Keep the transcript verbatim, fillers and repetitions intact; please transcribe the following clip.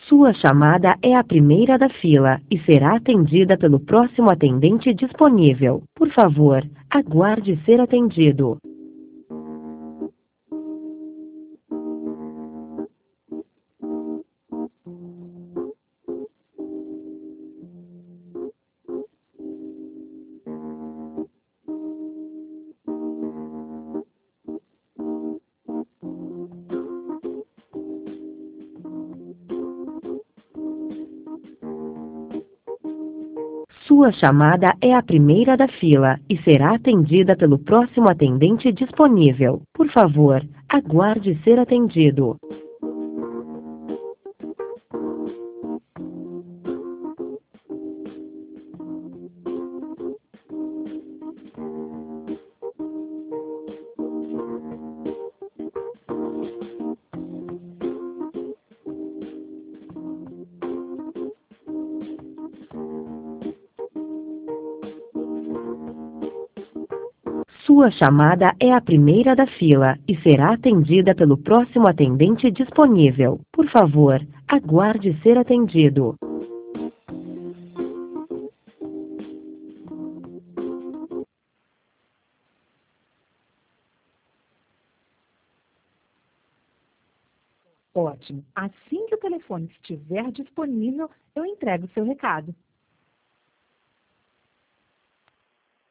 Sua chamada é a primeira da fila e será atendida pelo próximo atendente disponível. Por favor, aguarde ser atendido. Sua chamada é a primeira da fila e será atendida pelo próximo atendente disponível. Por favor, aguarde ser atendido. Sua chamada é a primeira da fila e será atendida pelo próximo atendente disponível. Por favor, aguarde ser atendido. Ótimo. Assim que o telefone estiver disponível, eu entrego o seu recado.